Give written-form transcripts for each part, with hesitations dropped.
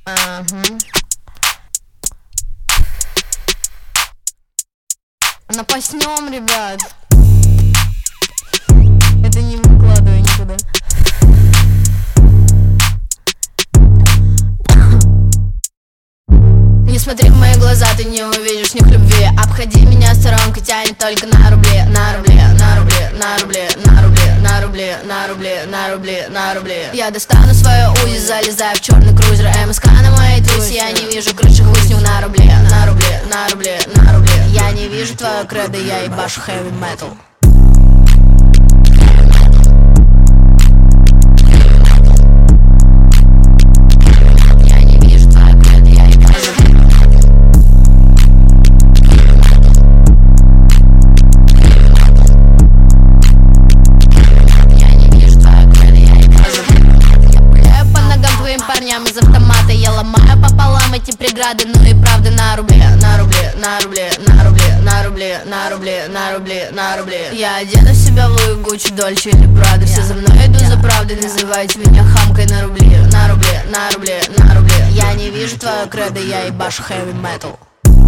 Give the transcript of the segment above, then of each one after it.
Напоснем, ребят. Это не выкладывай никуда. Не смотри в мои глаза, ты не увидишь в них любви. Обходи меня сторонкой, тянет только на рубли, на рубли, на рубли, на рубли, на рубли, на рубли, на рубли, на рубли, на рубли. Я достану свою узи, залезаю в черный крузер МСК на моей тусе. Я не вижу крыши, хуй с ним на рубли, на рубли, на рубли, на рубли. Я не вижу твою кредо, я ебашу heavy metal. Парням из автомата я ломаю пополам эти преграды. Ну и правда на рубли, на рубли, на рубли, на рубли, на рубли, на рубли, на рубли, на рубли. Я одену себя в Луи, Гуччи, Дольче или Прада. Все за мной идут за правдой, называйте меня хамкой на рубли, на рубли, на рубли, на рубли. Я не вижу твою кредо, я ебашу heavy metal.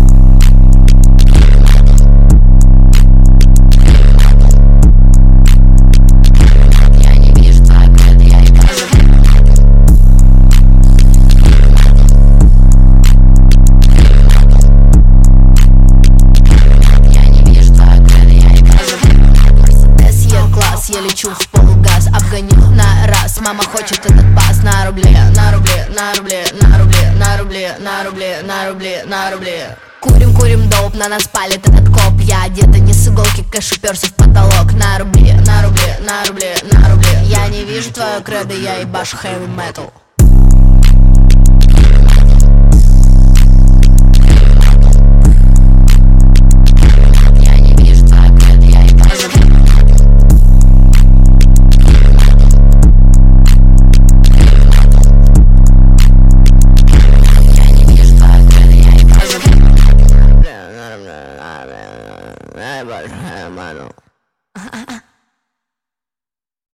Я лечу в полгаз, обгоню на раз. Мама хочет этот бас на рубли, на рубли, на рубли, на рубли, на рубли, на рубли, на рубли, на рубли. Курим, курим доп, на нас палит этот коп. Я одета не с иголки, кэш уперся в потолок. На рубли, на рубли, на рубли, на рубли. Я не вижу твою кредо, я ебашу heavy metal.